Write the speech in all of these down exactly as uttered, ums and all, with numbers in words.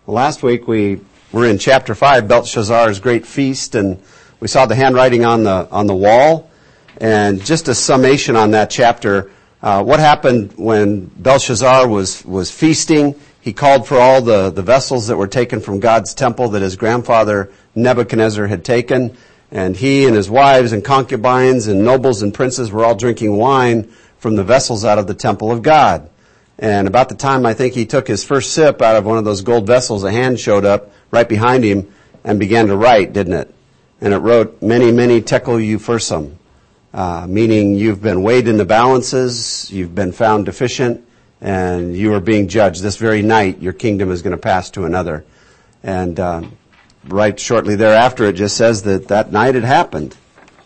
Well, last week we were in chapter five, Belshazzar's great feast, and we saw the handwriting on the on the wall. And just a summation on that chapter, uh, what happened when Belshazzar was, was feasting? He called for all the, the vessels that were taken from God's temple that his grandfather Nebuchadnezzar had taken. And he and his wives and concubines and nobles and princes were all drinking wine from the vessels out of the temple of God. And about the time I think he took his first sip out of one of those gold vessels, a hand showed up right behind him and began to write, didn't it? And it wrote, many, many tekel upharsin, uh, meaning you've been weighed in the balances, you've been found deficient, and you are being judged. This very night, your kingdom is going to pass to another. And uh, right shortly thereafter, it just says that that night it happened.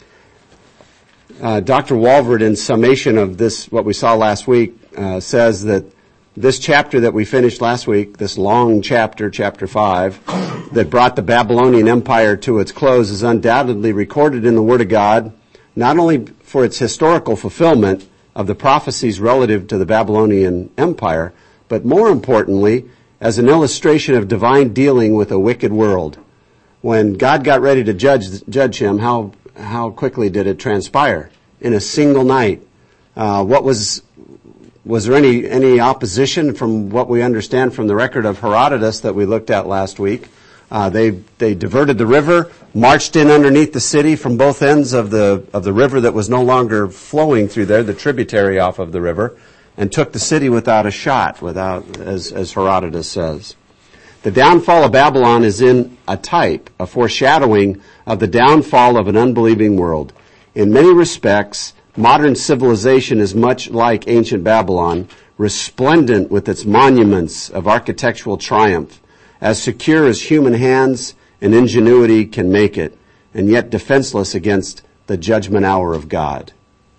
Uh, Doctor Walvoord, in summation of this, what we saw last week, uh, says that this chapter that we finished last week, this long chapter, chapter five, that brought the Babylonian Empire to its close is undoubtedly recorded in the Word of God, not only for its historical fulfillment of the prophecies relative to the Babylonian Empire, but more importantly, as an illustration of divine dealing with a wicked world. When God got ready to judge, judge him, how How quickly did it transpire? In a single night. Uh, what was, was there any, any opposition from what we understand from the record of Herodotus that we looked at last week? Uh, they, they diverted the river, marched in underneath the city from both ends of the, of the river that was no longer flowing through there, the tributary off of the river, and took the city without a shot, without, as, as Herodotus says. The downfall of Babylon is in a type, a foreshadowing of the downfall of an unbelieving world. In many respects, modern civilization is much like ancient Babylon, resplendent with its monuments of architectural triumph, as secure as human hands and ingenuity can make it, and yet defenseless against the judgment hour of God.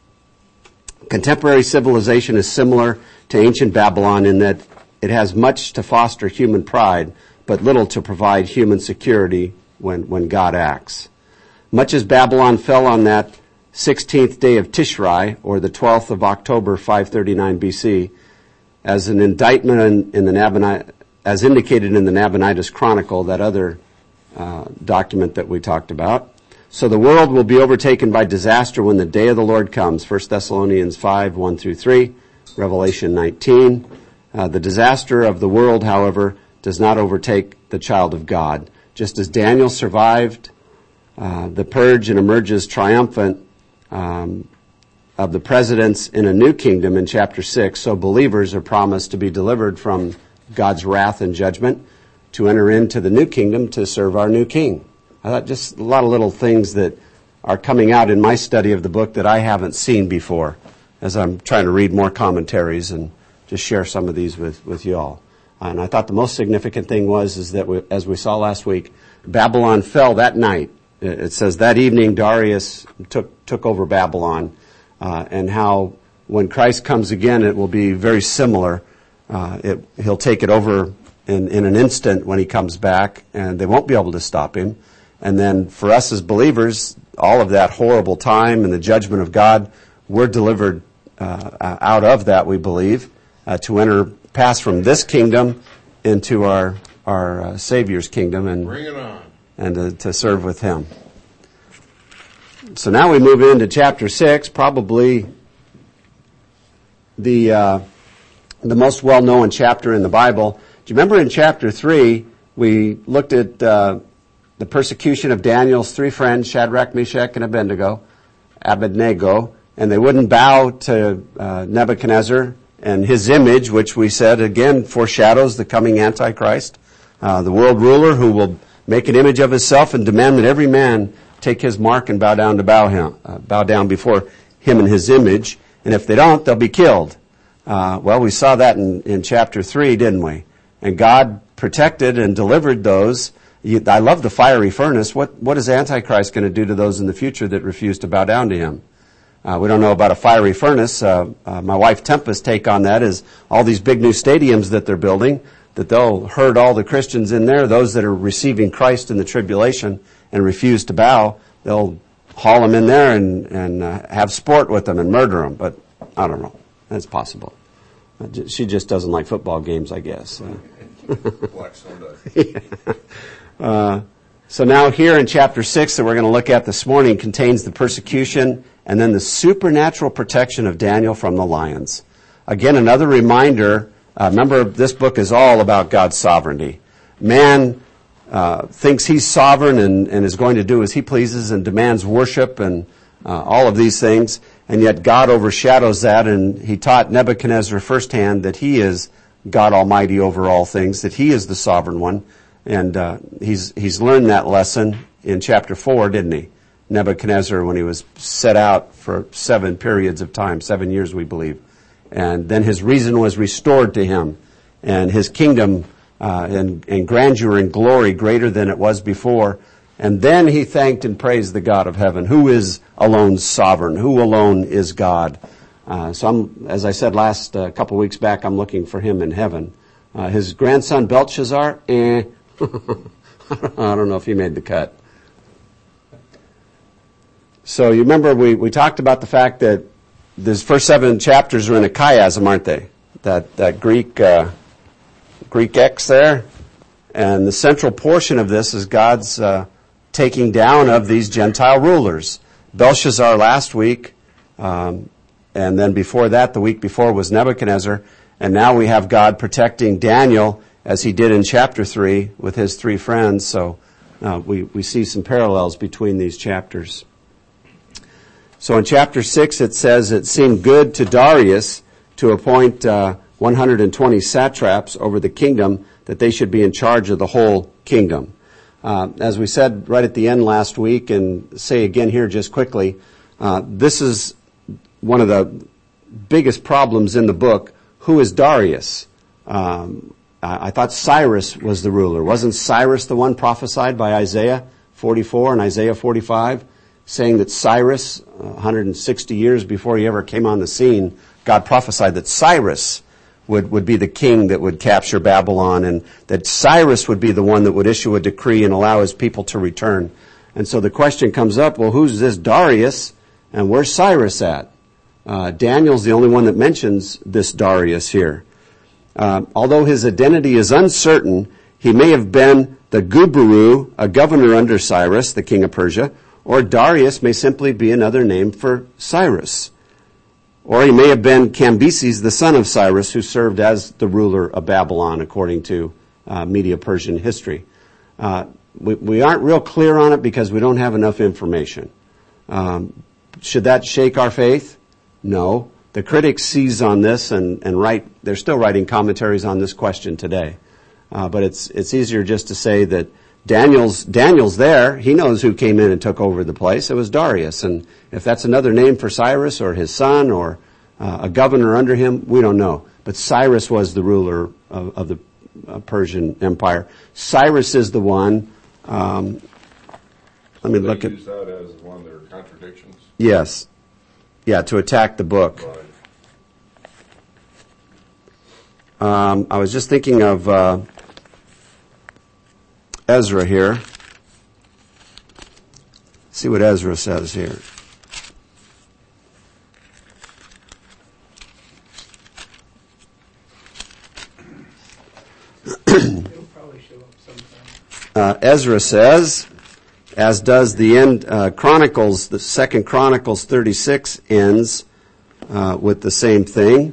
Contemporary civilization is similar to ancient Babylon in that it has much to foster human pride, but little to provide human security when, when God acts. Much as Babylon fell on that sixteenth day of Tishrei, or the twelfth of October, five thirty-nine B C, as an indictment in, in the Nabonid, as indicated in the Nabonidus Chronicle, that other uh, document that we talked about. So the world will be overtaken by disaster when the day of the Lord comes. First Thessalonians five, one through three, Revelation nineteen. Uh, the disaster of the world, however, does not overtake the child of God. Just as Daniel survived uh, the purge and emerges triumphant um, of the presidents in a new kingdom in chapter six, so believers are promised to be delivered from God's wrath and judgment to enter into the new kingdom to serve our new king. I thought just a lot of little things that are coming out in my study of the book that I haven't seen before as I'm trying to read more commentaries and just share some of these with, with you all. And I thought the most significant thing was is that, we, as we saw last week, Babylon fell that night. It says that evening Darius took took over Babylon, uh, and how when Christ comes again, it will be very similar. Uh, it, he'll take it over in, in an instant when he comes back, and they won't be able to stop him. And then for us as believers, all of that horrible time and the judgment of God, we're delivered uh, out of that, we believe. Uh, to enter, pass from this kingdom into our our uh, Savior's kingdom and Bring it on. and to, to serve with Him. So now we move into chapter six, probably the uh, the most well-known chapter in the Bible. Do you remember in chapter three we looked at uh, the persecution of Daniel's three friends, Shadrach, Meshach, and Abednego, Abednego, and they wouldn't bow to uh, Nebuchadnezzar and his image, which we said again foreshadows the coming Antichrist, uh, the world ruler who will make an image of himself and demand that every man take his mark and bow down to bow him, uh, bow down before him and his image. And if they don't, they'll be killed. Uh, well, we saw that in, in chapter three, didn't we? And God protected and delivered those. You, I love the fiery furnace. What what is Antichrist going to do to those in the future that refuse to bow down to him? Uh, we don't know about a fiery furnace. Uh, uh, my wife Tempest's take on that is all these big new stadiums that they're building, that they'll herd all the Christians in there, those that are receiving Christ in the tribulation and refuse to bow, they'll haul them in there and, and uh, have sport with them and murder them. But I don't know. That's possible. Uh, she just doesn't like football games, I guess. Uh, Black Sunday. uh, so now here in chapter six that we're going to look at this morning contains the persecution and then the supernatural protection of Daniel from the lions. Again, another reminder, uh, remember this book is all about God's sovereignty. Man uh, thinks he's sovereign and, and is going to do as he pleases and demands worship and uh, all of these things, and yet God overshadows that, and he taught Nebuchadnezzar firsthand that he is God Almighty over all things, that he is the sovereign one, and uh, he's he's learned that lesson in chapter four, didn't he? Nebuchadnezzar, when he was set out for seven periods of time, seven years we believe, and then his reason was restored to him, and his kingdom uh, and, and grandeur and glory greater than it was before. And then he thanked and praised the God of heaven, who is alone sovereign, who alone is God. Uh, so I'm, as I said last uh, couple of weeks back, I'm looking for him in heaven. Uh, his grandson Belshazzar, eh, I don't know if he made the cut. So you remember we, we talked about the fact that these first seven chapters are in a chiasm, aren't they? That that Greek uh, Greek X there, and the central portion of this is God's uh, taking down of these Gentile rulers. Belshazzar last week, um, and then before that, the week before was Nebuchadnezzar, and now we have God protecting Daniel as he did in chapter three with his three friends. So uh, we we see some parallels between these chapters. So in chapter six, it says, it seemed good to Darius to appoint uh, one hundred twenty satraps over the kingdom, that they should be in charge of the whole kingdom. Uh, as we said right at the end last week, and say again here just quickly, uh, this is one of the biggest problems in the book. Who is Darius? Um, I, I thought Cyrus was the ruler. Wasn't Cyrus the one prophesied by Isaiah forty-four and Isaiah forty-five? Saying that Cyrus, one hundred sixty years before he ever came on the scene, God prophesied that Cyrus would, would be the king that would capture Babylon, and that Cyrus would be the one that would issue a decree and allow his people to return. And so the question comes up, well, who's this Darius, and where's Cyrus at? Uh, Daniel's the only one that mentions this Darius here. Uh, although his identity is uncertain, he may have been the Guburu, a governor under Cyrus, the king of Persia, or Darius may simply be another name for Cyrus. Or he may have been Cambyses, the son of Cyrus, who served as the ruler of Babylon, according to uh, Medo-Persian history. Uh, we, we aren't real clear on it because we don't have enough information. Um, should that shake our faith? No. The critics seize on this and, and write, they're still writing commentaries on this question today. Uh, but it's it's easier just to say that Daniel's Daniel's there. He knows who came in and took over the place. It was Darius. And if that's another name for Cyrus or his son or uh, a governor under him, we don't know. But Cyrus was the ruler of, of the uh, Persian Empire. Cyrus is the one. Um, let me they look at. Use that as one of their contradictions. Yes, yeah, to attack the book. Right. Um, I was just thinking of. Uh, Ezra here. See what Ezra says here. It'll probably show up sometime. Uh, Ezra says, as does the end uh, Chronicles, the Second Chronicles thirty-six ends uh, with the same thing.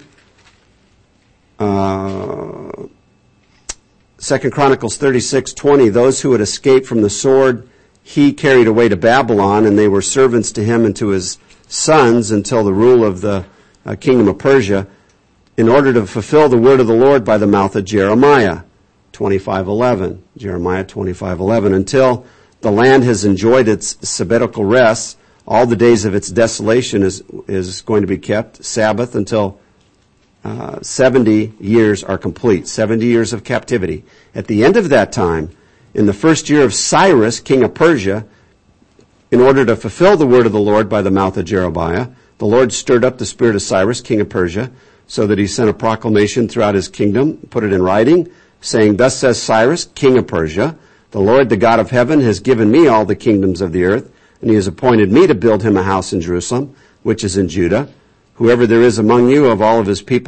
Uh, Second Chronicles thirty-six twenty, those who had escaped from the sword he carried away to Babylon, and they were servants to him and to his sons until the rule of the uh, kingdom of Persia, in order to fulfill the word of the Lord by the mouth of Jeremiah twenty-five eleven. Jeremiah twenty-five eleven, until the land has enjoyed its sabbatical rest, all the days of its desolation is is going to be kept, Sabbath, until Uh, seventy years are complete, seventy years of captivity. At the end of that time, in the first year of Cyrus, king of Persia, in order to fulfill the word of the Lord by the mouth of Jeremiah, the Lord stirred up the spirit of Cyrus, king of Persia, so that he sent a proclamation throughout his kingdom, put it in writing, saying, thus says Cyrus, king of Persia, the Lord, the God of heaven, has given me all the kingdoms of the earth, and he has appointed me to build him a house in Jerusalem, which is in Judah. Whoever there is among you of all of his people,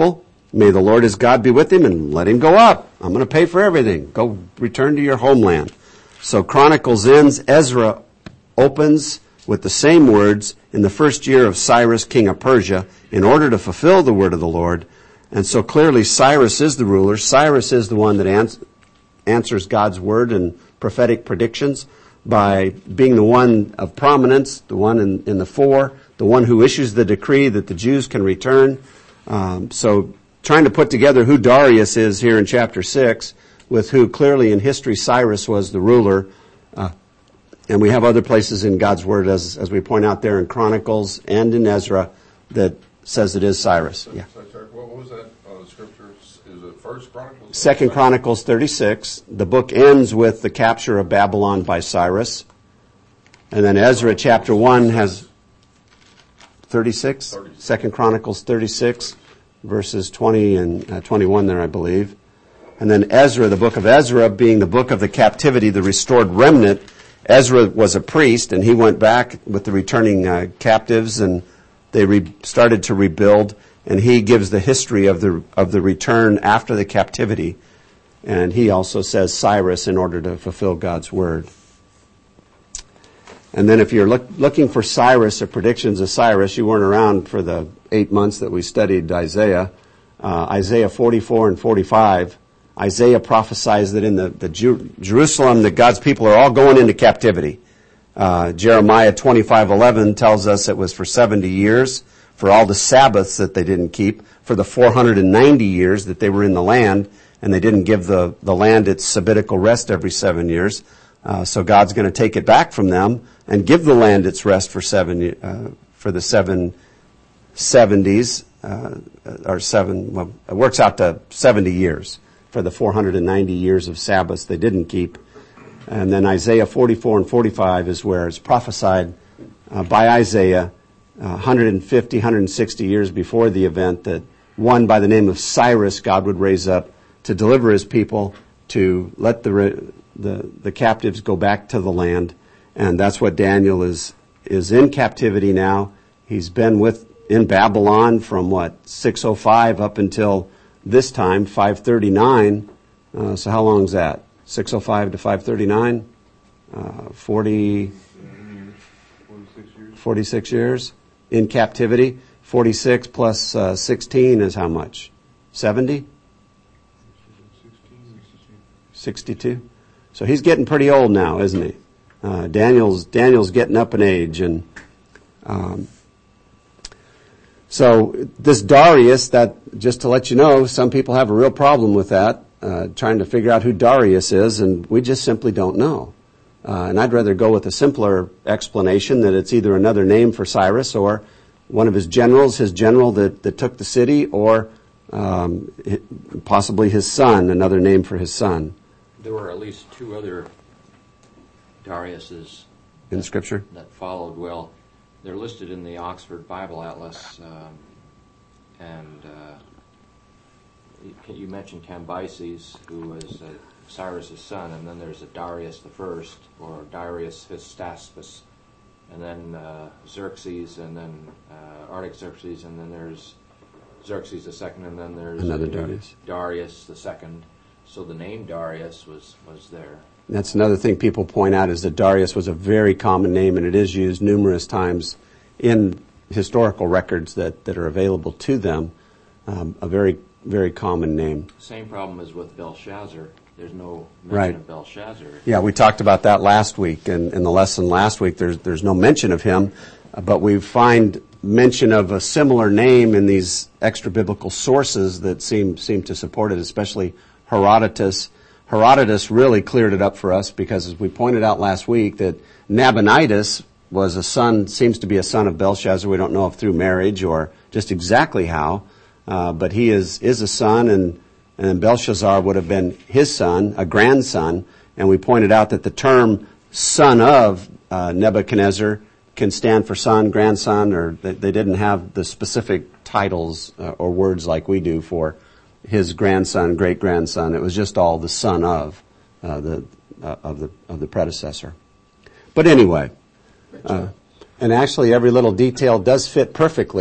May the Lord his God be with him and let him go up. I'm going to pay for everything. Go return to your homeland. So Chronicles ends. Ezra opens with the same words in the first year of Cyrus, king of Persia, in order to fulfill the word of the Lord. And so clearly Cyrus is the ruler. Cyrus is the one that ans- answers God's word and prophetic predictions by being the one of prominence, the one in, in the fore, the one who issues the decree that the Jews can return. Um, so trying to put together who Darius is here in chapter six with who clearly in history Cyrus was the ruler. Uh, and we have other places in God's word, as as we point out there in Chronicles and in Ezra, that says it is Cyrus. Yeah. What was that uh, scripture? Is it First Chronicles? Second Chronicles thirty-six. The book ends with the capture of Babylon by Cyrus. And then Ezra chapter one has thirty-six. thirty-six. Second Chronicles thirty-six, verses twenty and uh, twenty-one there, I believe. And then Ezra, the book of Ezra, being the book of the captivity, the restored remnant. Ezra was a priest, and he went back with the returning uh, captives, and they re- started to rebuild. And he gives the history of the of the return after the captivity. And he also says Cyrus in order to fulfill God's word. And then if you're look, looking for Cyrus or predictions of Cyrus, you weren't around for the eight months that we studied Isaiah. Uh, Isaiah forty-four and forty-five. Isaiah prophesies that in the, the Jew, Jerusalem that God's people are all going into captivity. Uh, Jeremiah twenty-five eleven tells us it was for seventy years, for all the Sabbaths that they didn't keep, for the four hundred ninety years that they were in the land, and they didn't give the, the land its sabbatical rest every seven years. Uh, so God's going to take it back from them and give the land its rest for seven, uh, for the seven seventies, uh, or seven, well, it works out to seventy years for the four hundred ninety years of Sabbaths they didn't keep. And then Isaiah forty-four and forty-five is where it's prophesied uh, by Isaiah uh, one hundred fifty, one hundred sixty years before the event that one by the name of Cyrus God would raise up to deliver his people, to let the the, the captives go back to the land. And that's what Daniel is is in captivity now. He's been with in Babylon from what, six oh five up until this time, five thirty-nine. Uh, so how long is that? six oh five to five thirty-nine? Uh, forty, forty-six years in captivity. forty-six plus uh, sixteen is how much? seventy? sixty-two. So he's getting pretty old now, isn't he? Uh, Daniel's Daniel's getting up in age, and um, so this Darius, that just to let you know, some people have a real problem with that, uh, trying to figure out who Darius is, and we just simply don't know. Uh, and I'd rather go with a simpler explanation that it's either another name for Cyrus or one of his generals, his general that, that took the city, or um, possibly his son, another name for his son. There were at least two other Dariuses in that, Scripture that followed well. They're listed in the Oxford Bible Atlas, um, and uh, you, you mentioned Cambyses, who was uh, Cyrus's son, and then there's a Darius the First, or Darius Hystaspes, and then uh, Xerxes, and then uh, Artaxerxes, and then there's Xerxes the Second, and then there's another Darius, Darius the Second. So the name Darius was, was there. That's another thing people point out is that Darius was a very common name, and it is used numerous times in historical records that, that are available to them. Um, a very, very common name. Same problem as with Belshazzar. There's no mention right. of Belshazzar. Yeah, we talked about that last week, and in the lesson last week, there's there's no mention of him, uh, but we find mention of a similar name in these extra biblical sources that seem seem to support it, especially Herodotus. Herodotus really cleared it up for us because, as we pointed out last week, that Nabonidus was a son, seems to be a son of Belshazzar. We don't know if through marriage or just exactly how, uh, but he is is a son, and and Belshazzar would have been his son, a grandson. And we pointed out that the term son of uh, Nebuchadnezzar can stand for son, grandson, or they, they didn't have the specific titles uh, or words like we do for his grandson, great-grandson. It was just all the son of uh, the uh, of the of the predecessor. But anyway, uh, and actually every little detail does fit perfectly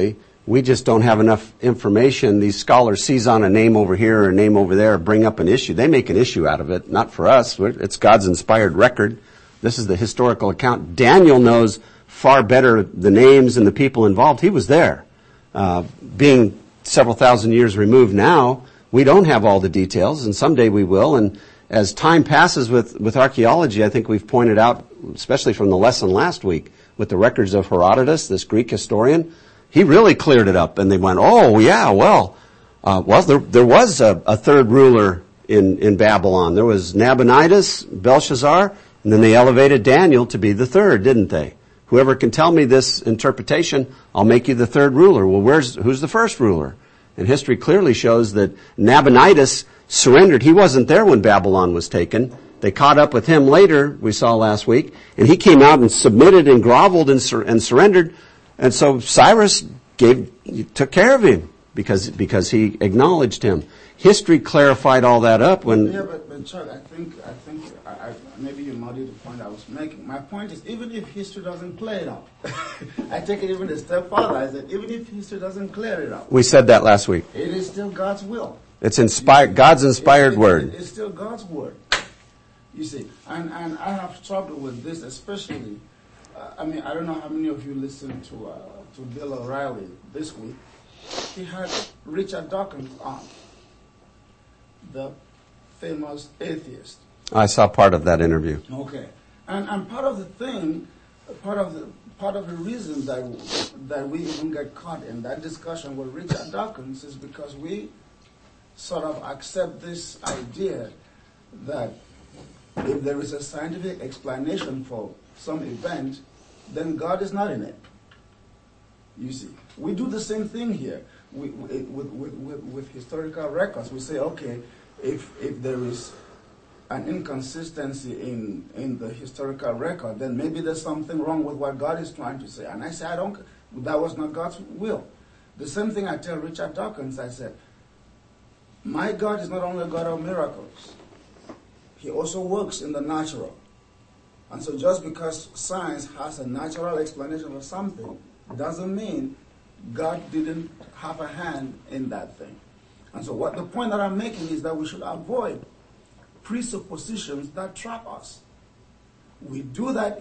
We just don't have enough information. These scholars seize on a name over here or a name over there, bring up an issue. They make an issue out of it, not for us. It's God's inspired record. This is the historical account. Daniel knows far better the names and the people involved. He was there. Uh, being several thousand years removed now, we don't have all the details, and someday we will. And as time passes with, with archaeology, I think we've pointed out, especially from the lesson last week, with the records of Herodotus, this Greek historian, he really cleared it up. And they went, oh, yeah, well, uh, well, there, there was a, a third ruler in, in Babylon. There was Nabonidus, Belshazzar, and then they elevated Daniel to be the third, didn't they? Whoever can tell me this interpretation, I'll make you the third ruler. Well, where's, who's the first ruler? And history clearly shows that Nabonidus surrendered. He wasn't there when Babylon was taken. They caught up with him later, we saw last week, and he came out and submitted and groveled and, sur- and surrendered. And so Cyrus gave, took care of him because, because he acknowledged him. History clarified all that up when... Yeah, but, but Chuck, I think, I think, I, I, maybe you muddied the point I was making. My point is, even if history doesn't play it out, I take it even a step further. I said, even if history doesn't clear it out. We said that last week. It is still God's will. It's inspired, God's inspired it, it, word. It, it's still God's word. You see, and, and I have trouble with this, especially, uh, I mean, I don't know how many of you listened to, uh, to Bill O'Reilly this week. He had Richard Dawkins on, the famous atheist. I saw part of that interview. Okay, and and part of the thing, part of the part of the reason that that we even get caught in that discussion with Richard Dawkins is because we sort of accept this idea that if there is a scientific explanation for some event, then God is not in it. You see, we do the same thing here we, we, with, with, with, with historical records. We say, okay, if if there is an inconsistency in, in the historical record, then maybe there's something wrong with what God is trying to say. And I say, I don't, that was not God's will. The same thing I tell Richard Dawkins, I said, my God is not only a God of miracles, He also works in the natural. And so just because science has a natural explanation for something, doesn't mean God didn't have a hand in that thing. And so what the point that I'm making is that we should avoid presuppositions that trap us. We do that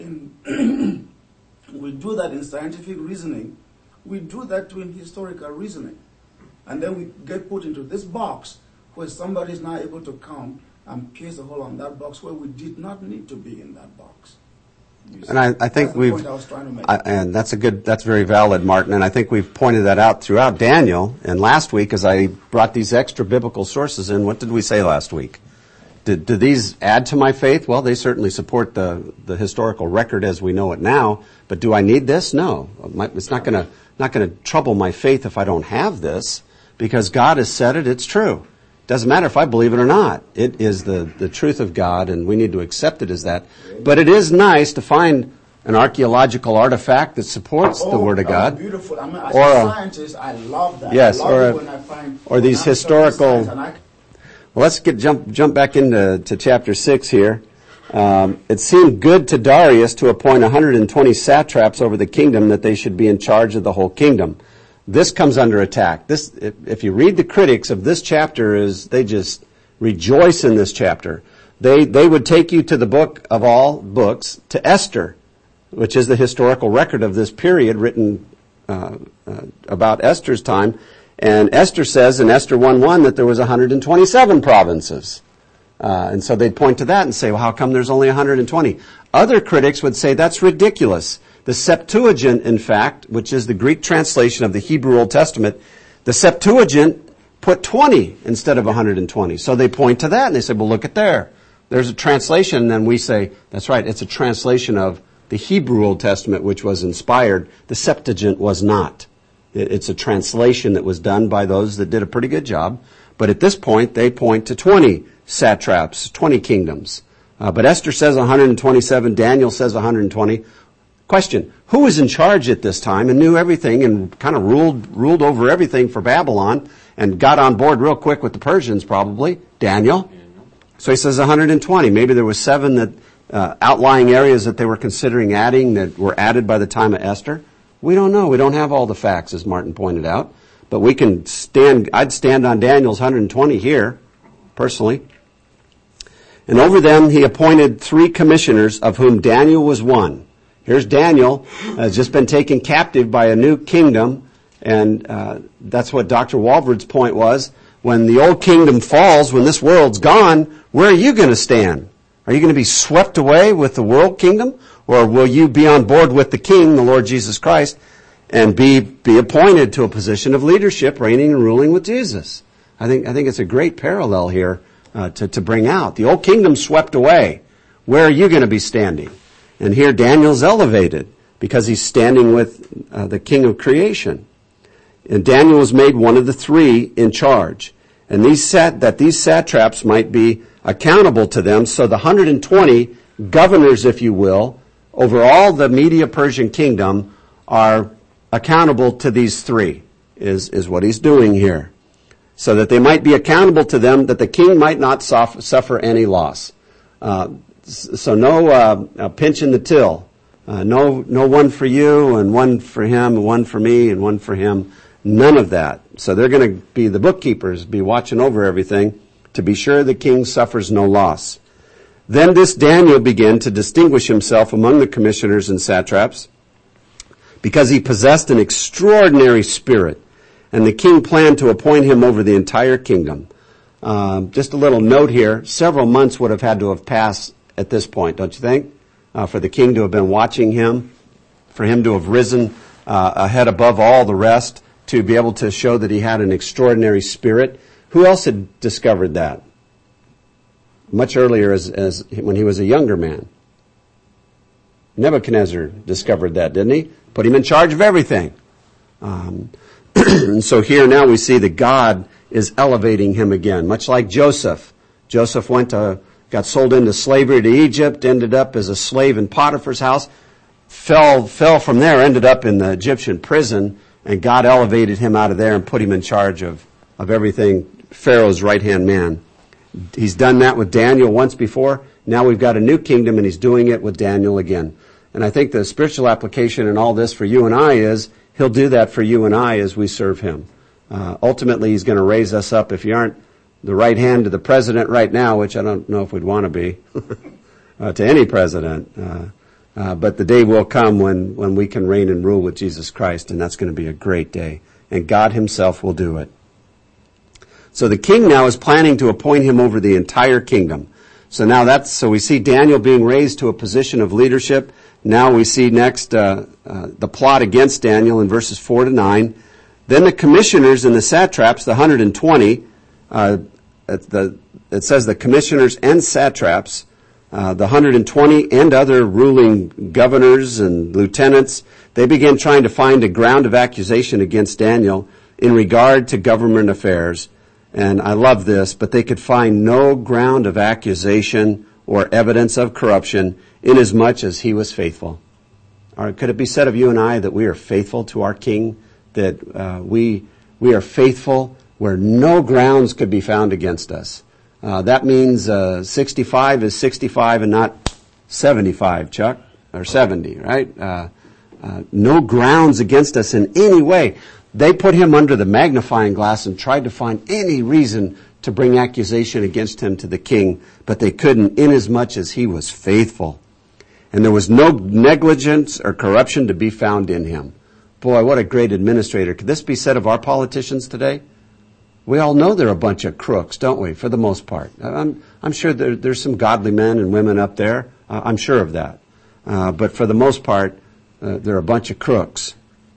in we do that in scientific reasoning. We do that too in historical reasoning. And then we get put into this box where somebody is now able to come and pierce a hole on that box where we did not need to be in that box. And I, I think we've, I, and that's a good, that's very valid, Martin. And I think we've pointed that out throughout Daniel. And last week, as I brought these extra biblical sources in, what did we say last week? Did, do these add to my faith? Well, they certainly support the, the historical record as we know it now. But do I need this? No. My, it's not going to, not going to trouble my faith if I don't have this, because God has said it. It's true. Doesn't matter if I believe it or not. It is the, the truth of God, and we need to accept it as that. But it is nice to find an archeological artifact that supports oh, the Word of God. Beautiful. I mean, as or a a scientist, I love that. Yes, I love or, it a, when I find, or these historical... I, well, let's get jump jump back into to chapter six here. Um, it seemed good to Darius to appoint one hundred twenty satraps over the kingdom, that they should be in charge of the whole kingdom. This comes under attack. This, if, if you read the critics of this chapter, is they just rejoice in this chapter. They they would take you to the book of all books, to Esther, which is the historical record of this period written uh, uh, about Esther's time. And Esther says in Esther one one that there was one hundred twenty-seven provinces. Uh, and so they'd point to that and say, well, how come there's only one hundred twenty? Other critics would say that's ridiculous. The Septuagint, in fact, which is the Greek translation of the Hebrew Old Testament, the Septuagint put twenty instead of one hundred twenty. So they point to that and they say, well, look at there. There's a translation, and then we say, that's right, it's a translation of the Hebrew Old Testament, which was inspired. The Septuagint was not. It's a translation that was done by those that did a pretty good job. But at this point, they point to twenty satraps, twenty kingdoms. Uh, but Esther says one hundred twenty-seven, Daniel says one hundred twenty. Question, who was in charge at this time and knew everything and kind of ruled ruled over everything for Babylon and got on board real quick with the Persians probably? Daniel. So he says one hundred twenty. Maybe there was seven that uh, outlying areas that they were considering adding that were added by the time of Esther. We don't know. We don't have all the facts, as Martin pointed out. But we can stand, I'd stand on Daniel's one hundred twenty here, personally. And over them he appointed three commissioners, of whom Daniel was one. Here's Daniel, has just been taken captive by a new kingdom, and uh, that's what Doctor Walvoord's point was. When the old kingdom falls, when this world's gone, where are you going to stand? Are you going to be swept away with the world kingdom? Or will you be on board with the King, the Lord Jesus Christ, and be be appointed to a position of leadership, reigning and ruling with Jesus? I think I think it's a great parallel here uh, to, to bring out. The old kingdom swept away. Where are you going to be standing? And here Daniel's elevated because he's standing with uh, the King of creation. And Daniel was made one of the three in charge. And these sat, that these satraps might be accountable to them. So the one hundred twenty governors, if you will, over all the Media-Persian kingdom are accountable to these three, is, is what he's doing here. So that they might be accountable to them, that the king might not sof- suffer any loss. Uh, so no uh, pinch in the till. Uh, no, no one for you and one for him and one for me and one for him. None of that. So they're going to be the bookkeepers, be watching over everything to be sure the king suffers no loss. Then this Daniel began to distinguish himself among the commissioners and satraps because he possessed an extraordinary spirit, and the king planned to appoint him over the entire kingdom. Um, just a little note here, several months would have had to have passed at this point, don't you think? Uh, for the king to have been watching him, for him to have risen uh, ahead above all the rest, to be able to show that he had an extraordinary spirit. Who else had discovered that? Much earlier as, as when he was a younger man. Nebuchadnezzar discovered that, didn't he? Put him in charge of everything. Um, and so here now we see that God is elevating him again, much like Joseph. Joseph went to, got sold into slavery to Egypt, ended up as a slave in Potiphar's house, fell, fell from there, ended up in the Egyptian prison, and God elevated him out of there and put him in charge of, of everything, Pharaoh's right-hand man. He's done that with Daniel once before. Now we've got a new kingdom, and he's doing it with Daniel again. And I think the spiritual application in all this for you and I is he'll do that for you and I as we serve him. Uh, ultimately, he's going to raise us up. If you aren't the right hand to the president right now, which I don't know if we'd want to be, uh, to any president, uh, Uh, but the day will come when, when we can reign and rule with Jesus Christ, and that's going to be a great day. And God himself will do it. So the king now is planning to appoint him over the entire kingdom. So now that's, so we see Daniel being raised to a position of leadership. Now we see next uh, uh, the plot against Daniel in verses four to nine. Then the commissioners and the satraps, the one hundred twenty, uh, the, it says the commissioners and satraps, Uh, the one hundred twenty and other ruling governors and lieutenants, they began trying to find a ground of accusation against Daniel in regard to government affairs. And I love this, but they could find no ground of accusation or evidence of corruption inasmuch as he was faithful. Or could it be said of you and I that we are faithful to our King, that uh, we we are faithful where no grounds could be found against us? Uh, that means uh, sixty-five is sixty-five and not seventy-five, Chuck, or seventy, right? Uh, uh, no grounds against us in any way. They put him under the magnifying glass and tried to find any reason to bring accusation against him to the king, but they couldn't, inasmuch as he was faithful. And there was no negligence or corruption to be found in him. Boy, what a great administrator. Could this be said of our politicians today? We all know they're a bunch of crooks, don't we, for the most part. I'm, I'm sure there, there's some godly men and women up there. Uh, I'm sure of that. Uh, but for the most part, uh, they're a bunch of crooks.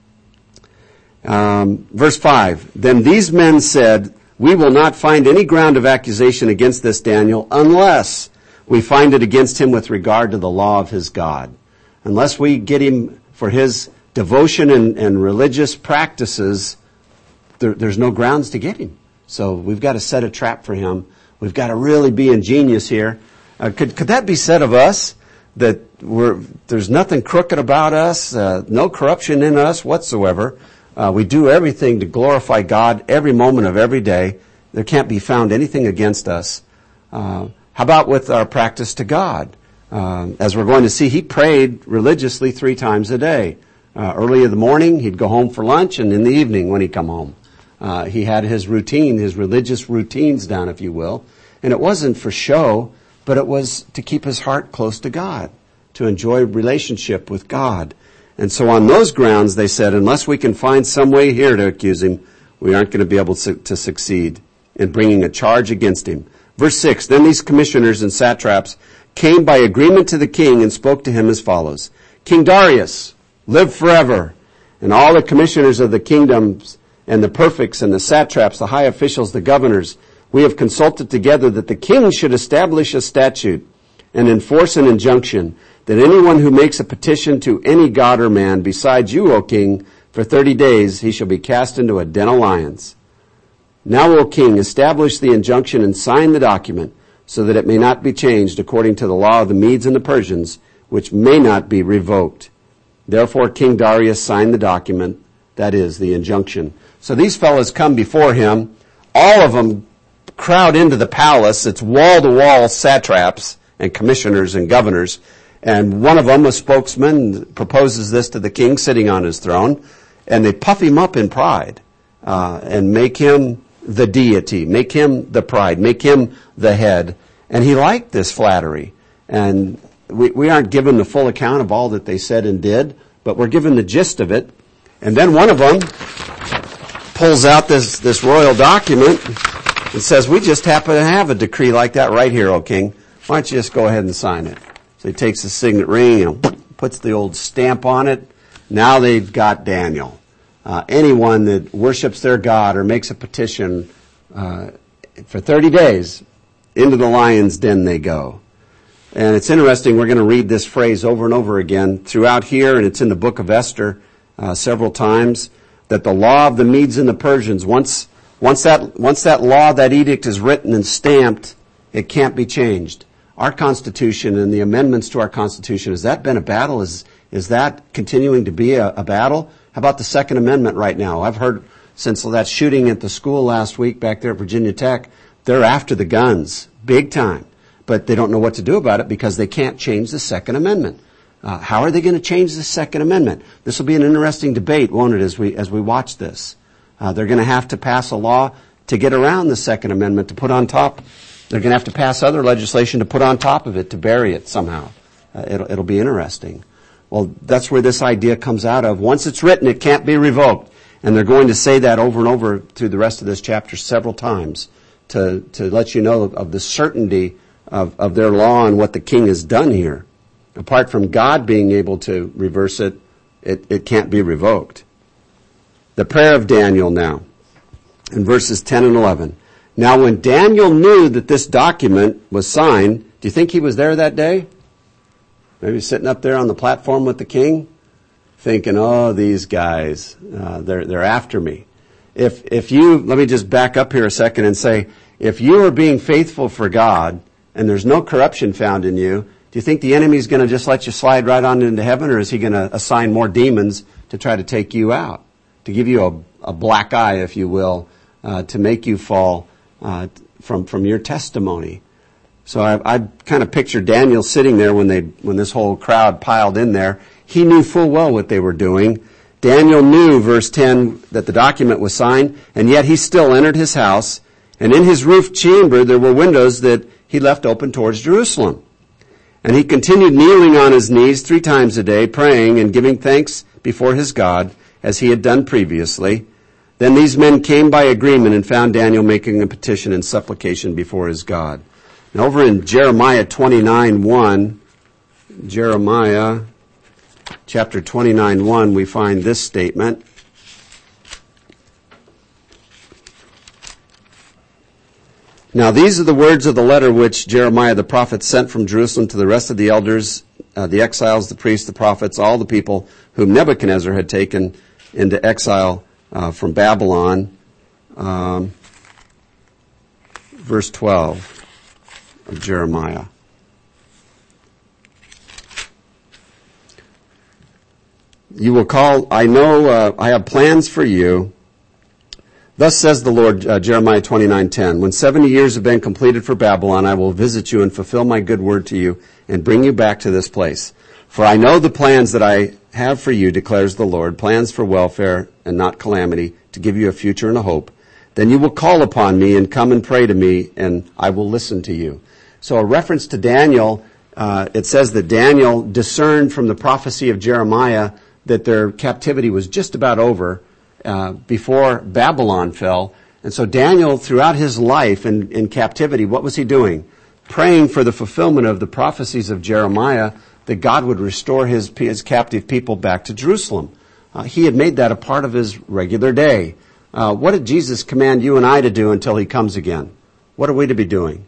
Um, verse five, then these men said, we will not find any ground of accusation against this Daniel unless we find it against him with regard to the law of his God. Unless we get him for his devotion and, and religious practices, there, there's no grounds to get him. So we've got to set a trap for him. We've got to really be ingenious here. Uh, could could that be said of us? That we're there's nothing crooked about us, uh, no corruption in us whatsoever. Uh, we do everything to glorify God every moment of every day. There can't be found anything against us. Uh, how about with our practice to God? Um, as we're going to see, he prayed religiously three times a day. Uh, early in the morning, he'd go home for lunch, and in the evening when he'd come home. Uh, he had his routine, his religious routines down, if you will. And it wasn't for show, but it was to keep his heart close to God, to enjoy relationship with God. And so on those grounds, they said, unless we can find some way here to accuse him, we aren't going to be able to, to succeed in bringing a charge against him. Verse six, then these commissioners and satraps came by agreement to the king and spoke to him as follows. King Darius, live forever. And all the commissioners of the kingdoms and the prefects and the satraps, the high officials, the governors, we have consulted together that the king should establish a statute and enforce an injunction that anyone who makes a petition to any god or man besides you, O king, for thirty days he shall be cast into a den of lions. Now, O king, establish the injunction and sign the document so that it may not be changed according to the law of the Medes and the Persians, which may not be revoked. Therefore, King Darius signed the document, that is, the injunction. So these fellows come before him. All of them crowd into the palace. It's wall-to-wall satraps and commissioners and governors. And one of them, a spokesman, proposes this to the king sitting on his throne. And they puff him up in pride uh, and make him the deity, make him the pride, make him the head. And he liked this flattery. And we, we aren't given the full account of all that they said and did, but we're given the gist of it. And then one of them pulls out this, this royal document and says, we just happen to have a decree like that right here, O king. Why don't you just go ahead and sign it? So he takes the signet ring and puts the old stamp on it. Now they've got Daniel. Uh, anyone that worships their God or makes a petition uh, for thirty days, into the lion's den they go. And it's interesting, we're going to read this phrase over and over again throughout here, and it's in the book of Esther uh, several times, that the law of the Medes and the Persians, once once that once that law, that edict is written and stamped, it can't be changed. Our Constitution and the amendments to our Constitution, has that been a battle? Is is that continuing to be a, a battle? How about the Second Amendment right now? I've heard since that shooting at the school last week back there at Virginia Tech, they're after the guns, big time. But they don't know what to do about it because they can't change the Second Amendment. Uh, how are they going to change the Second Amendment? This will be an interesting debate, won't it, as we as we watch this? Uh, they're going to have to pass a law to get around the Second Amendment, to put on top. They're going to have to pass other legislation to put on top of it, to bury it somehow. Uh, it'll, it'll be interesting. Well, that's where this idea comes out of. Once it's written, it can't be revoked. And they're going to say that over and over through the rest of this chapter several times to, to let you know of, of the certainty of, of their law and what the king has done here. Apart from God being able to reverse it, it, it can't be revoked. The prayer of Daniel now, in verses ten and eleven. Now when Daniel knew that this document was signed, do you think he was there that day? Maybe sitting up there on the platform with the king, thinking, oh, these guys, uh, they're, they're after me. If, if you, let me just back up here a second and say, if you are being faithful for God and there's no corruption found in you, do you think the enemy's going to just let you slide right on into heaven, or is he going to assign more demons to try to take you out, to give you a, a black eye, if you will, uh, to make you fall uh, from from your testimony? So I, I kind of picture Daniel sitting there when they when this whole crowd piled in there. He knew full well what they were doing. Daniel knew, verse ten, that the document was signed, and yet he still entered his house, and in his roof chamber there were windows that he left open towards Jerusalem. And he continued kneeling on his knees three times a day, praying and giving thanks before his God, as he had done previously. Then these men came by agreement and found Daniel making a petition and supplication before his God. And over in Jeremiah twenty-nine one, Jeremiah chapter twenty-nine one, we find this statement. Now these are the words of the letter which Jeremiah the prophet sent from Jerusalem to the rest of the elders, uh, the exiles, the priests, the prophets, all the people whom Nebuchadnezzar had taken into exile uh, from Babylon. Um, verse twelve of Jeremiah. You will call, I know, uh, I have plans for you. Thus says the Lord, uh, Jeremiah twenty-nine ten, when seventy years have been completed for Babylon, I will visit you and fulfill my good word to you and bring you back to this place. For I know the plans that I have for you, declares the Lord, plans for welfare and not calamity, to give you a future and a hope. Then you will call upon me and come and pray to me, and I will listen to you. So a reference to Daniel, uh, it says that Daniel discerned from the prophecy of Jeremiah that their captivity was just about over uh, before Babylon fell. And so Daniel, throughout his life in, in captivity, what was he doing? Praying for the fulfillment of the prophecies of Jeremiah that God would restore his, his captive people back to Jerusalem. Uh, he had made that a part of his regular day. Uh, what did Jesus command you and I to do until he comes again? What are we to be doing?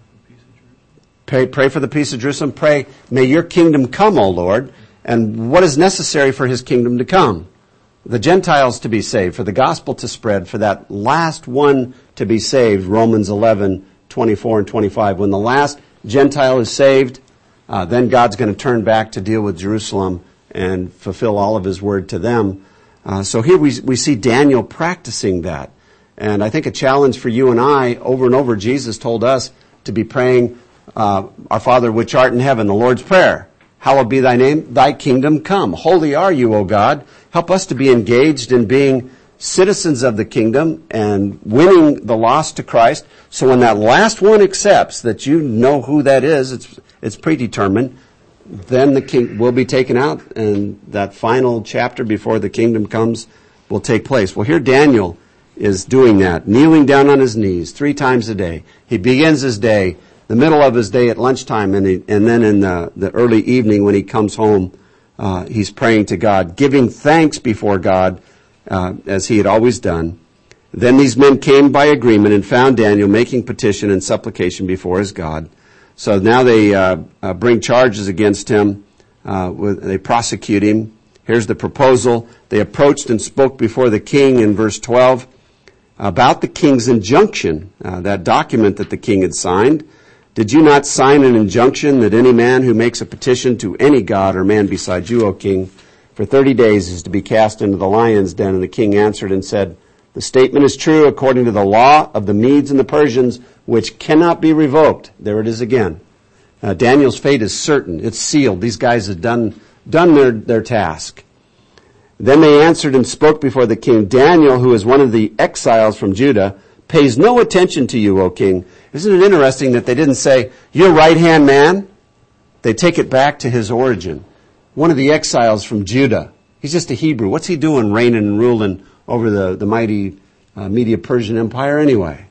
Pray, pray for the peace of Jerusalem. Pray, may your kingdom come, O Lord. And what is necessary for his kingdom to come? The Gentiles to be saved, for the gospel to spread, for that last one to be saved, Romans eleven, twenty-four and twenty-five. When the last Gentile is saved, uh, then God's going to turn back to deal with Jerusalem and fulfill all of his word to them. Uh, so here we, we see Daniel practicing that. And I think a challenge for you and I, over and over, Jesus told us to be praying, uh, our Father which art in heaven, the Lord's Prayer. Hallowed be thy name, thy kingdom come. Holy are you, O God. Help us to be engaged in being citizens of the kingdom and winning the lost to Christ. So when that last one accepts that you know who that is, it's, it's predetermined, then the king will be taken out and that final chapter before the kingdom comes will take place. Well, here Daniel is doing that, kneeling down on his knees three times a day. He begins his day, the middle of his day at lunchtime, and, he, and then in the, the early evening when he comes home, uh, he's praying to God, giving thanks before God, uh, as he had always done. Then these men came by agreement and found Daniel making petition and supplication before his God. So now they uh, uh, bring charges against him. Uh, with, they prosecute him. Here's the proposal. They approached and spoke before the king in verse twelve about the king's injunction, uh, that document that the king had signed. Did you not sign an injunction that any man who makes a petition to any god or man besides you, O king, for thirty days is to be cast into the lion's den? And the king answered and said, the statement is true according to the law of the Medes and the Persians, which cannot be revoked. There it is again. Uh, Daniel's fate is certain. It's sealed. These guys have done, done their, their task. Then they answered and spoke before the king. Daniel, who is one of the exiles from Judah, pays no attention to you, O king. Isn't it interesting that they didn't say, your right-hand man? They take it back to his origin. One of the exiles from Judah. He's just a Hebrew. What's he doing reigning and ruling over the, the mighty uh, Medo-Persian Empire anyway?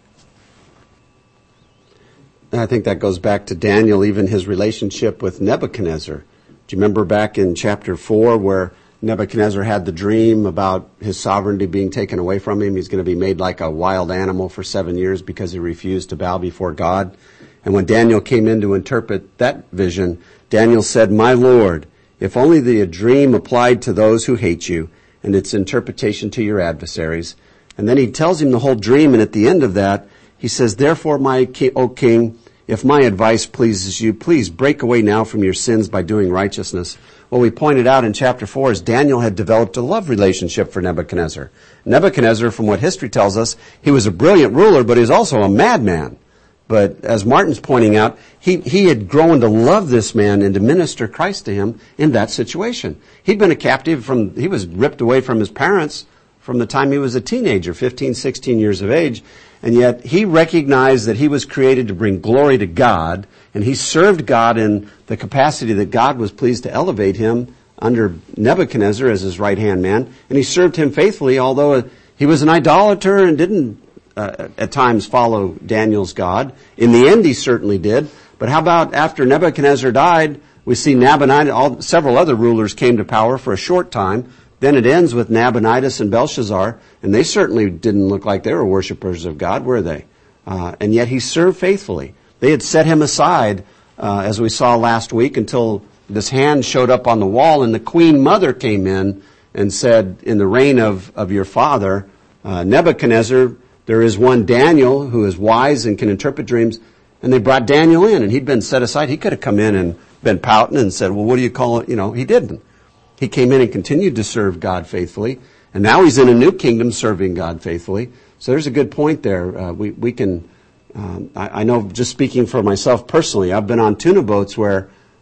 And I think that goes back to Daniel, even his relationship with Nebuchadnezzar. Do you remember back in chapter four where Nebuchadnezzar had the dream about his sovereignty being taken away from him? He's going to be made like a wild animal for seven years because he refused to bow before God. And when Daniel came in to interpret that vision, Daniel said, my Lord, if only the dream applied to those who hate you and its interpretation to your adversaries. And then he tells him the whole dream, and at the end of that, he says, therefore, my king, O king, if my advice pleases you, please break away now from your sins by doing righteousness. What we pointed out in chapter four is Daniel had developed a love relationship for Nebuchadnezzar. Nebuchadnezzar, from what history tells us, he was a brilliant ruler, but he was also a madman. But as Martin's pointing out, he, he had grown to love this man and to minister Christ to him in that situation. He'd been a captive from, he was ripped away from his parents from the time he was a teenager, fifteen, sixteen years of age. And yet he recognized that he was created to bring glory to God, and he served God in the capacity that God was pleased to elevate him under Nebuchadnezzar as his right-hand man. And he served him faithfully, although he was an idolater and didn't uh, at times follow Daniel's God. In the end, he certainly did. But how about after Nebuchadnezzar died, we see Nabonidus, all, several other rulers came to power for a short time. Then it ends with Nabonidus and Belshazzar, and they certainly didn't look like they were worshipers of God, were they? Uh, and yet he served faithfully. They had set him aside, uh, as we saw last week, until this hand showed up on the wall, and the queen mother came in and said, in the reign of, of your father, uh, Nebuchadnezzar, there is one Daniel who is wise and can interpret dreams. And they brought Daniel in, and he'd been set aside. He could have come in and been pouting and said, well, what do you call it? You know, he didn't. He came in and continued to serve God faithfully. And now he's in a new kingdom serving God faithfully. So there's a good point there. Uh, we, we can, um, I, I know just speaking for myself personally, I've been on tuna boats where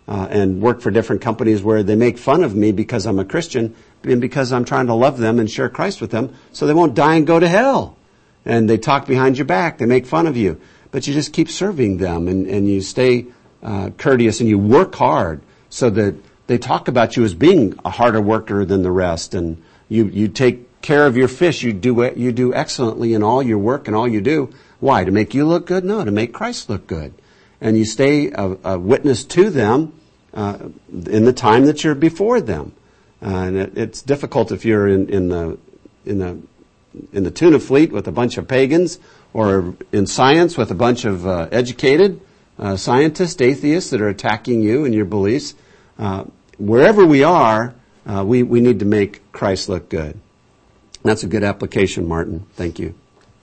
uh, and work for different companies where they make fun of me because I'm a Christian and because I'm trying to love them and share Christ with them so they won't die and go to hell. And they talk behind your back. They make fun of you. But you just keep serving them, and, and you stay uh, courteous, and you work hard so that they talk about you as being a harder worker than the rest. And you, you take care of your fish. You do you do excellently in all your work and all you do. Why? To make you look good? No, to make Christ look good. And you stay a, a witness to them uh, in the time that you're before them. Uh, and it, it's difficult if you're in, in the in the in the tuna fleet with a bunch of pagans, or in science with a bunch of uh, educated uh, scientists, atheists that are attacking you and your beliefs. Uh, wherever we are, uh, we, we need to make Christ look good. That's a good application, Martin. Thank you.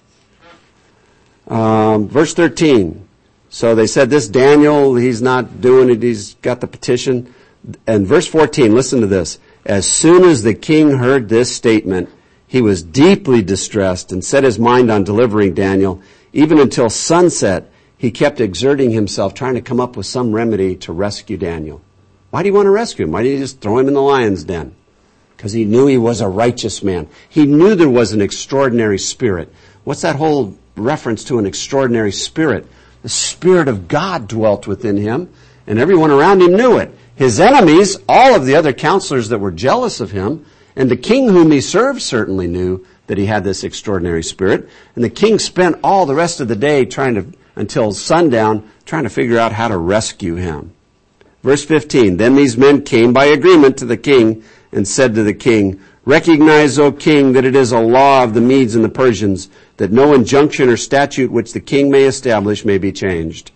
Um, verse thirteen. So they said this Daniel, he's not doing it, he's got the petition. And verse fourteen, listen to this. As soon as the king heard this statement, he was deeply distressed and set his mind on delivering Daniel. Even until sunset, he kept exerting himself, trying to come up with some remedy to rescue Daniel. Why do you want to rescue him? Why didn't you just throw him in the lion's den? Because he knew he was a righteous man. He knew there was an extraordinary spirit. What's that whole reference to an extraordinary spirit? The Spirit of God dwelt within him, and everyone around him knew it. His enemies, all of the other counselors that were jealous of him, and the king whom he served certainly knew that he had this extraordinary spirit. And the king spent all the rest of the day trying to, until sundown, trying to figure out how to rescue him. Verse fifteen, then these men came by agreement to the king and said to the king, recognize, O king, that it is a law of the Medes and the Persians that no injunction or statute which the king may establish may be changed.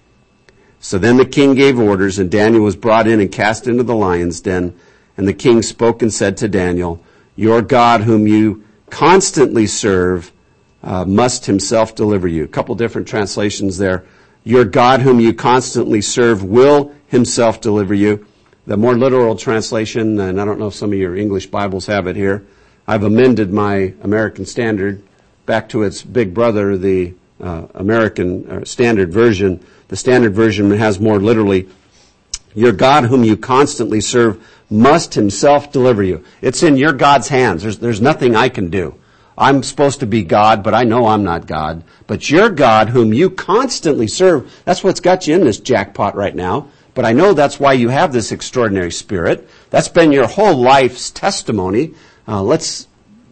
So then the king gave orders, and Daniel was brought in and cast into the lion's den. And the king spoke and said to Daniel, your God whom you constantly serve uh, must himself deliver you. A couple different translations there. Your God whom you constantly serve will himself deliver you. The more literal translation, and I don't know if some of your English Bibles have it here, I've amended my American Standard back to its big brother, the uh, American uh, Standard Version. The Standard Version has more literally, your God whom you constantly serve must himself deliver you. It's in your God's hands. There's, there's nothing I can do. I'm supposed to be God, but I know I'm not God. But your God whom you constantly serve, that's what's got you in this jackpot right now. But I know that's why you have this extraordinary spirit. That's been your whole life's testimony. Uh, let's,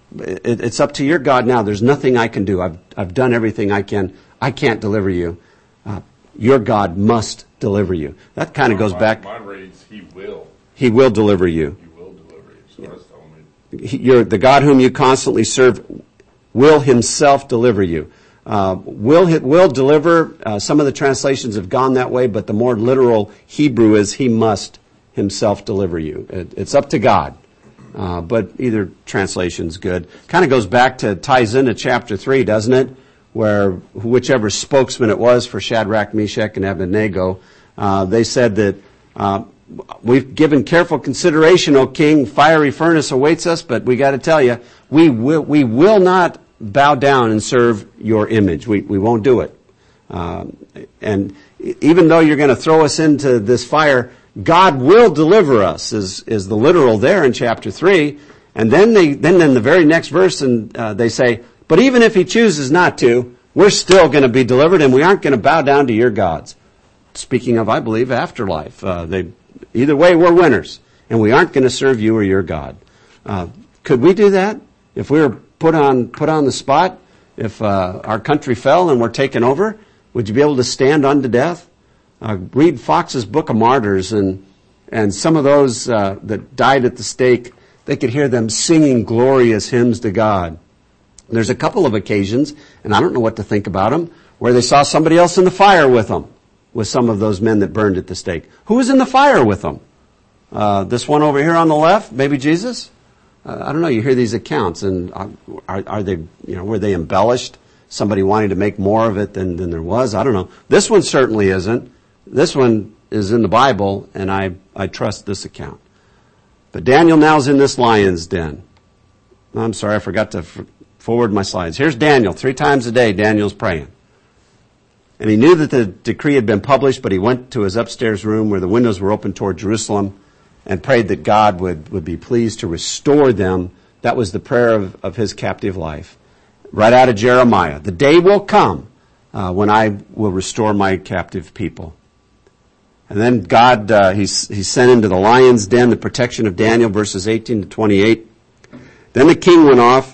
it, it's up to your God now. There's nothing I can do. I've, I've done everything I can. I can't deliver you. Uh, your God must deliver you. That kind of goes my, back. Mine reads, he will. He will deliver you. He will deliver you. So that's telling me. He, you're, the God whom you constantly serve will himself deliver you. Uh, will will deliver. Uh, some of the translations have gone that way, but the more literal Hebrew is he must himself deliver you. It, it's up to God. Uh, but either translation's good. Kind of goes back to, ties into chapter three, doesn't it? Where whichever spokesman it was for Shadrach, Meshach, and Abednego, uh, they said that, uh, we've given careful consideration, O king, fiery furnace awaits us, but we got to tell you, we will, we will not bow down and serve your image. We, we won't do it. Uh, and even though you're going to throw us into this fire, God will deliver us, is, is the literal there in chapter three. And then they, then in the very next verse, and uh, they say, but even if he chooses not to, we're still going to be delivered, and we aren't going to bow down to your gods. Speaking of, I believe, afterlife. Uh, they, either way, we're winners, and we aren't going to serve you or your God. Uh, could we do that if we were put on put on the spot? If uh, our country fell and we're taken over, would you be able to stand unto death? Uh, read Fox's Book of Martyrs, and and some of those uh, that died at the stake, they could hear them singing glorious hymns to God. There's a couple of occasions, and I don't know what to think about them, where they saw somebody else in the fire with them, with some of those men that burned at the stake. Who was in the fire with them? Uh, this one over here on the left, maybe Jesus? Uh, I don't know. You hear these accounts, and are, are they, you know, were they embellished? Somebody wanting to make more of it than, than there was? I don't know. This one certainly isn't. This one is in the Bible, and I, I trust this account. But Daniel now's in this lion's den. I'm sorry, I forgot to f- forward my slides. Here's Daniel. Three times a day, Daniel's praying. And he knew that the decree had been published, but he went to his upstairs room where the windows were open toward Jerusalem and prayed that God would, would be pleased to restore them. That was the prayer of, of his captive life. Right out of Jeremiah. The day will come uh, when I will restore my captive people. And then God, uh, he, he sent into the lion's den the protection of Daniel, verses eighteen to twenty-eight. Then the king went off.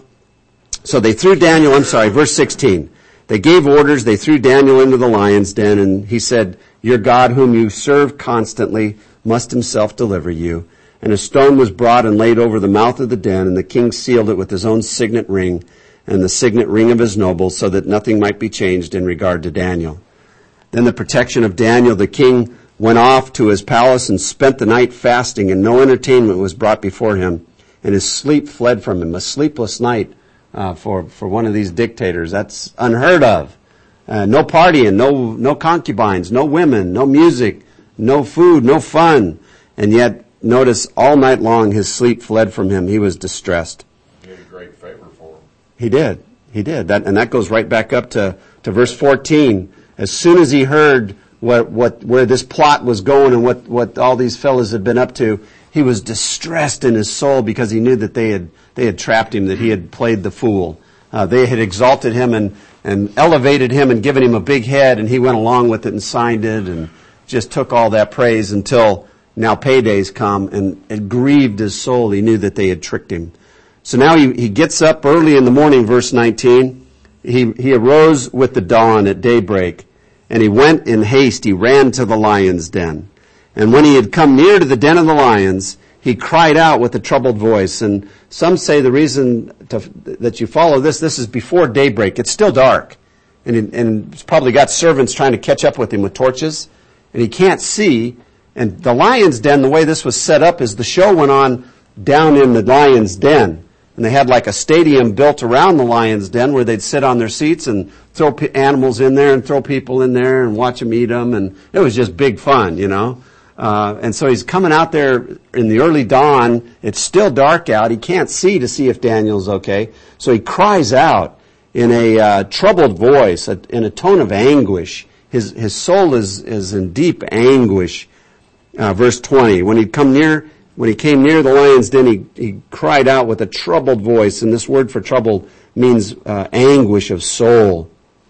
So they threw Daniel, I'm sorry, verse sixteen. They gave orders, they threw Daniel into the lion's den, and he said, your God whom you serve constantly must himself deliver you. And a stone was brought and laid over the mouth of the den, and the king sealed it with his own signet ring and the signet ring of his nobles, so that nothing might be changed in regard to Daniel. Then the protection of Daniel, the king went off to his palace and spent the night fasting, and no entertainment was brought before him, and his sleep fled from him. A sleepless night uh, for, for one of these dictators. That's unheard of. Uh, no partying, no, no concubines, no women, no music, no food, no fun. And yet, notice, all night long his sleep fled from him. He was distressed. He had a great favor for him. He did. He did. That, and that goes right back up to, to verse fourteen. As soon as he heard what, what, where this plot was going and what, what all these fellows had been up to, he was distressed in his soul because he knew that they had, they had trapped him, that he had played the fool. Uh, they had exalted him and, and elevated him and given him a big head, and he went along with it and signed it and just took all that praise until now paydays come, and it grieved his soul. He knew that they had tricked him. So now he, he gets up early in the morning, verse nineteen. He, he arose with the dawn at daybreak, and he went in haste. He ran to the lion's den. And when he had come near to the den of the lions, he cried out with a troubled voice. And some say the reason to, that you follow this, this is before daybreak. It's still dark. And, it, and it's probably got servants trying to catch up with him with torches. And he can't see. And the lion's den, the way this was set up is the show went on down in the lion's den. And they had like a stadium built around the lion's den where they'd sit on their seats and throw p- animals in there and throw people in there and watch them eat them. And it was just big fun, you know. Uh, and so he's coming out there in the early dawn. It's still dark out. He can't see to see if Daniel's okay. So he cries out in a uh, troubled voice, a, in a tone of anguish. His his soul is is in deep anguish. Uh, verse twenty. When he come near, when he came near the lion's den, he he cried out with a troubled voice. And this word for troubled means uh, anguish of soul.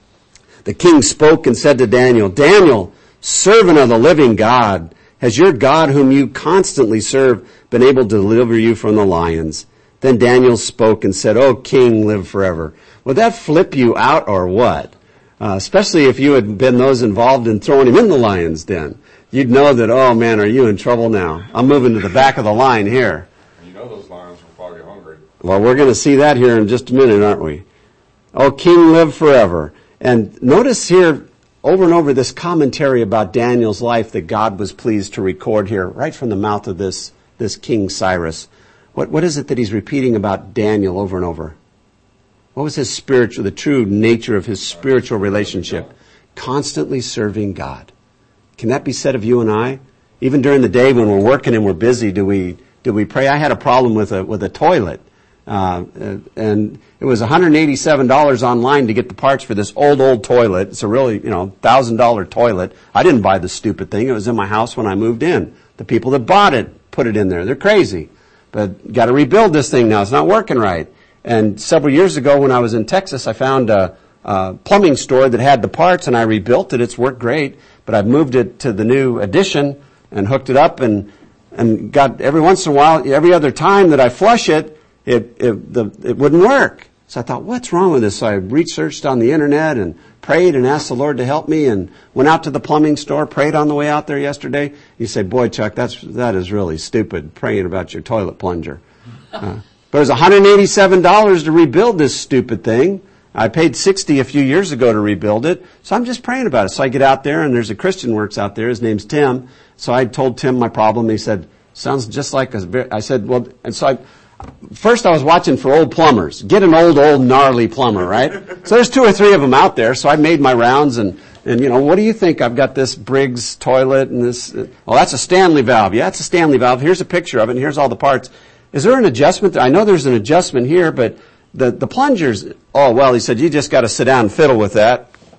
The king spoke and said to Daniel, Daniel, servant of the living God, has your God, whom you constantly serve, been able to deliver you from the lions? Then Daniel spoke and said, O king, live forever. Would that flip you out or what? Uh, especially if you had been those involved in throwing him in the lion's den. You'd know that, oh man, are you in trouble now? I'm moving to the back of the line here. You know those lions were probably hungry. Well, we're going to see that here in just a minute, aren't we? O king, live forever. And notice here, over and over, this commentary about Daniel's life that God was pleased to record here, right from the mouth of this, this King Cyrus. What, what is it that he's repeating about Daniel over and over? What was his spiritual, the true nature of his spiritual relationship? Constantly serving God. Can that be said of you and I? Even during the day when we're working and we're busy, do we, do we pray? I had a problem with a, with a toilet. Uh, and it was one hundred eighty-seven dollars online to get the parts for this old, old toilet. It's a really, you know, one thousand dollars toilet. I didn't buy the stupid thing. It was in my house when I moved in. The people that bought it put it in there. They're crazy. But got to rebuild this thing now. It's not working right. And several years ago when I was in Texas, I found a, a plumbing store that had the parts, and I rebuilt it. It's worked great. But I've moved it to the new addition and hooked it up, and, and got every once in a while, every other time that I flush it, It, it, the, it wouldn't work. So I thought, what's wrong with this? So I researched on the internet and prayed and asked the Lord to help me, and went out to the plumbing store, prayed on the way out there yesterday. You say, boy, Chuck, that's, that is really stupid, praying about your toilet plunger. Uh, but it was one hundred eighty-seven dollars to rebuild this stupid thing. I paid sixty dollars a few years ago to rebuild it. So I'm just praying about it. So I get out there, and there's a Christian works out there. His name's Tim. So I told Tim my problem. He said, sounds just like a, I said, well, and so I, First, I was watching for old plumbers. Get an old, old, gnarly plumber, right? So there's two or three of them out there. So I made my rounds, and, and you know, what do you think? I've got this Briggs toilet and this. Uh, oh, that's a Stanley valve. Yeah, it's a Stanley valve. Here's a picture of it, and here's all the parts. Is there an adjustment? I know there's an adjustment here, but the, the plungers, oh, well, he said, you just got to sit down and fiddle with that.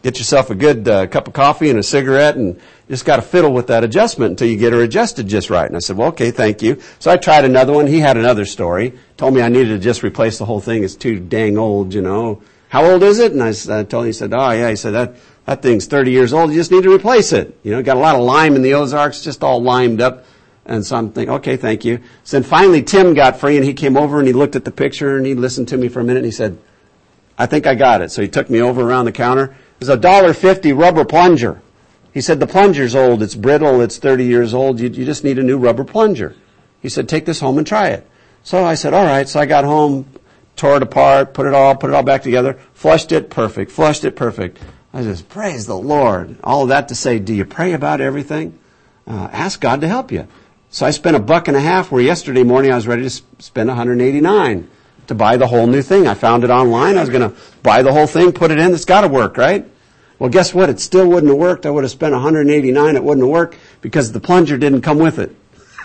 get yourself a good uh, cup of coffee and a cigarette, and just got to fiddle with that adjustment until you get her adjusted just right. And I said, well, okay, thank you. So I tried another one. He had another story. Told me I needed to just replace the whole thing. It's too dang old, you know. How old is it? And I, I told him, he said, oh, yeah. He said, that that thing's thirty years old. You just need to replace it. You know, got a lot of lime in the Ozarks, just all limed up. And so I'm thinking, okay, thank you. So then finally Tim got free, and he came over and he looked at the picture and he listened to me for a minute, and he said, I think I got it. So he took me over around the counter. It's a one dollar fifty rubber plunger. He said, the plunger's old. It's brittle. It's thirty years old. You, you just need a new rubber plunger. He said, take this home and try it. So I said, all right. So I got home, tore it apart, put it all, put it all back together, flushed it perfect, flushed it perfect. I just, praise the Lord. All of that to say, do you pray about everything? Uh, ask God to help you. So I spent a buck and a half where yesterday morning I was ready to spend one hundred eighty-nine to buy the whole new thing. I found it online. I was going to buy the whole thing, put it in. It's got to work, right? Well, guess what? It still wouldn't have worked. I would have spent one hundred eighty-nine. It wouldn't have worked because the plunger didn't come with it.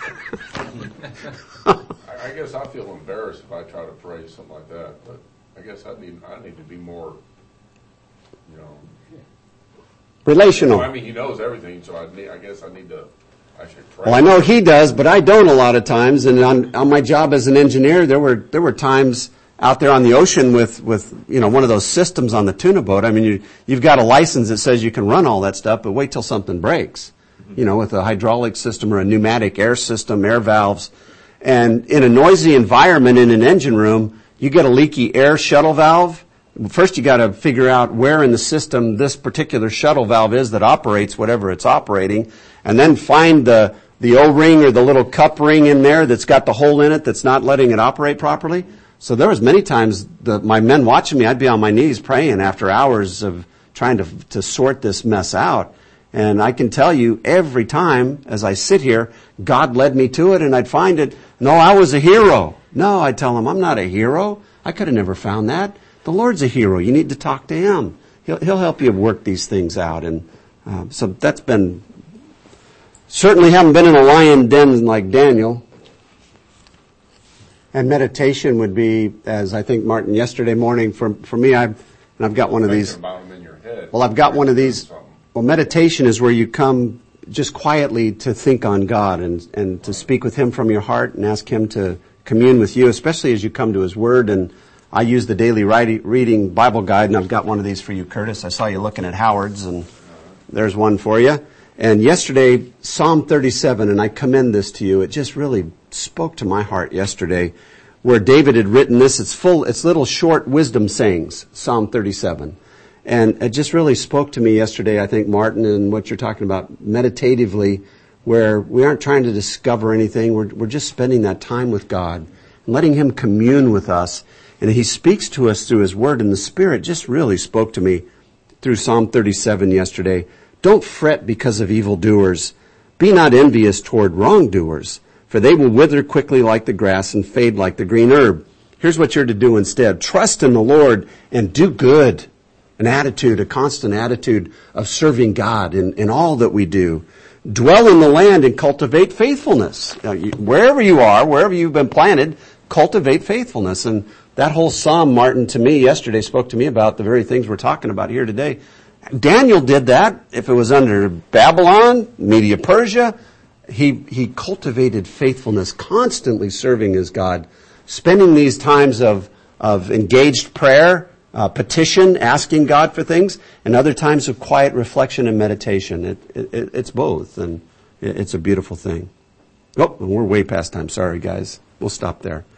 I, I guess I feel embarrassed if I try to pray something like that, but I guess I need I need to be more, you know. Relational. So, I mean, he knows everything, so I need, I guess I need to. I should pray. Well, I know he does, but I don't a lot of times. And on, on my job as an engineer, there were there were times out there on the ocean with, with you know one of those systems on the tuna boat. I mean, you you've got a license that says you can run all that stuff, but wait till something breaks. You know, with a hydraulic system or a pneumatic air system, air valves, and in a noisy environment in an engine room, you get a leaky air shuttle valve. First, you got to figure out where in the system this particular shuttle valve is that operates whatever it's operating, and then find the the O-ring or the little cup ring in there that's got the hole in it that's not letting it operate properly. So there was many times the, my men watching me, I'd be on my knees praying after hours of trying to to sort this mess out. And I can tell you every time as I sit here, God led me to it, and I'd find it. No, I was a hero. No, I'd tell him, I'm not a hero. I could have never found that. The Lord's a hero. You need to talk to him. He'll, he'll help you work these things out. And uh, so that's been, certainly haven't been in a lion den like Daniel. And meditation would be, as I think Martin yesterday morning, for for me, I've, and I've got one of these. About them in your head. Well, I've got one of these. Well, meditation is where you come just quietly to think on God and, and to speak with him from your heart and ask him to commune with you, especially as you come to his word. And I use the daily reading Bible guide, and I've got one of these for you, Curtis. I saw you looking at Howard's, and there's one for you. And yesterday, Psalm thirty-seven, and I commend this to you. It just really spoke to my heart yesterday, where David had written this. It's full, it's little short wisdom sayings, Psalm thirty-seven. And it just really spoke to me yesterday, I think, Martin, and what you're talking about meditatively, where we aren't trying to discover anything. We're, we're just spending that time with God and letting him commune with us. And he speaks to us through his word, and the Spirit just really spoke to me through Psalm thirty-seven yesterday. Don't fret because of evildoers. Be not envious toward wrongdoers, for they will wither quickly like the grass and fade like the green herb. Here's what you're to do instead. Trust in the Lord and do good. An attitude, a constant attitude of serving God in, in all that we do. Dwell in the land and cultivate faithfulness. Now, you, wherever you are, wherever you've been planted, cultivate faithfulness. And that whole psalm, Martin, to me yesterday spoke to me about the very things we're talking about here today. Daniel did that. If it was under Babylon, Media Persia, he he cultivated faithfulness, constantly serving his God, spending these times of of engaged prayer, uh, petition, asking God for things, and other times of quiet reflection and meditation. It, it, it's both, and it's a beautiful thing. Oh, we're way past time. Sorry, guys. We'll stop there.